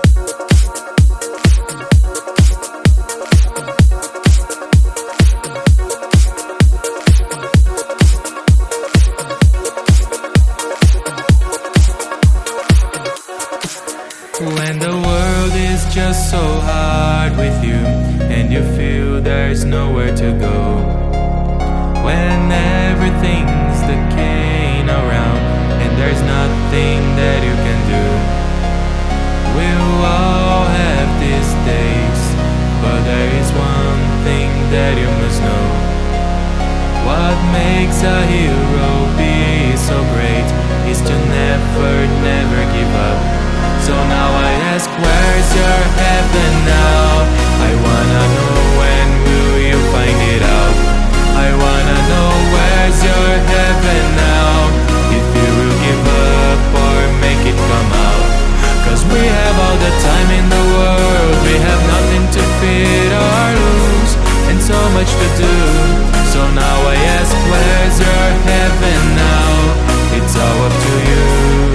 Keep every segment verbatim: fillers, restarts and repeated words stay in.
When the world is just so hard with you, and you feel there's nowhere to go, when everything's decaying around and there's nothing that you can do, we'll all have these days, but there is one thing that you must know. What makes a hero be so great is to never, never give up. So now I ask, where's your heaven now? I wanna know, when will you find it out? I wanna know, where's your heaven now? If you will give up or make it come out. Cause we have all the time in the world, we have nothing to fear or lose, and so much to do. So now I ask, where's your heaven now? It's all up to you.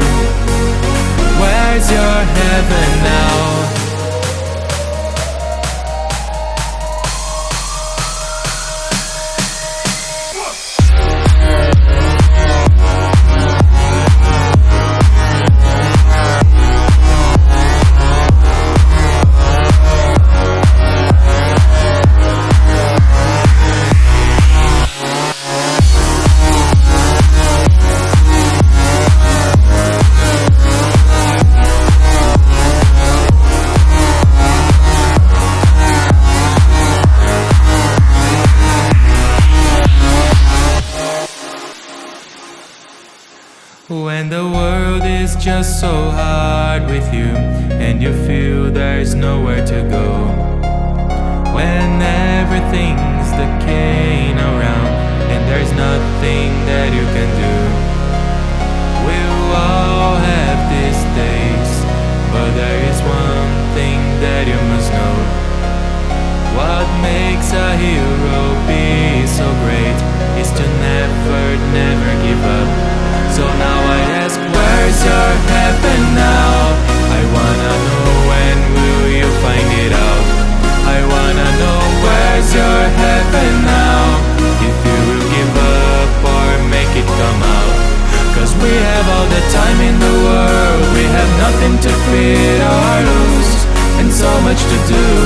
Where's your heaven now? When the world is just so hard with you, and you feel there's nowhere to go, when everything's decaying around and there's nothing that you can do, we'll all have these days, but there is one thing that you must know. What makes a hero be so great is to never, never give up. So now I ask, where's your heaven now? I wanna know, when will you find it out? I wanna know, where's your heaven now? If you will give up or make it come out. Cause we have all the time in the world, we have nothing to fear or lose, and so much to do.